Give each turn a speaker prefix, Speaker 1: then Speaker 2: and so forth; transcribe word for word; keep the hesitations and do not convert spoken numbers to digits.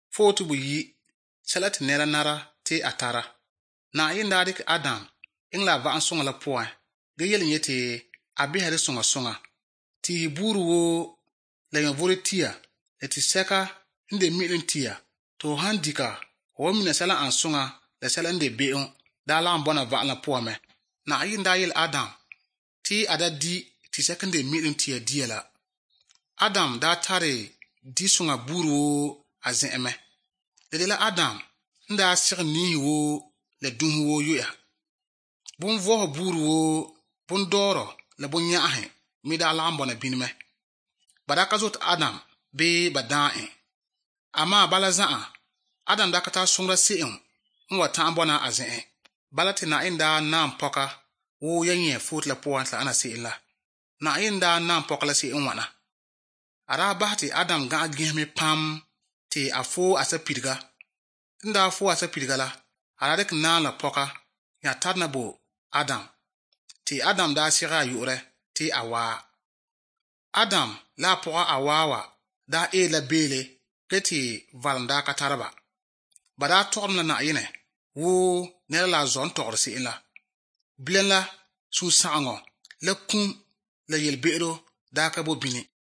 Speaker 1: fotu bu yi salat nera nara ti atara na yinda dik Adam ingla va an songa la poa ge yel nyete abiha de songa songa ti buru wo la yon vore tia le ti seka inde milin tia to handika ho mina sala an songa la sala inde beon da la mbona va la poa me na yinda yel Adam ti ada di ti seka inde milin tia dia la Adam da tare di songa buru wo azeme de la Adam nda sir ni wo le dun wo yo ya bon vo buru wo bon doro le bon nyahe mi da la mbona binme badaka zot Adam be badan ama balaza Adam da kata sungra si'in nwa ta mbona azin balati na inda na mpoka wo yenye fut la poa la ana si'ila na inda na mpoka la si'in wana ara bahti Adam ga gemi pam ti afo asa pirga nda afo asa pirga la ara dek na la poka ya tadna bo Adam ti Adam da sira yure ti awa Adam la poka awawa da e la bele keti valanda kataraba bada torna na yene wo ne la zon torsi ila blenla su sango la kum la yelbero da ka bo bini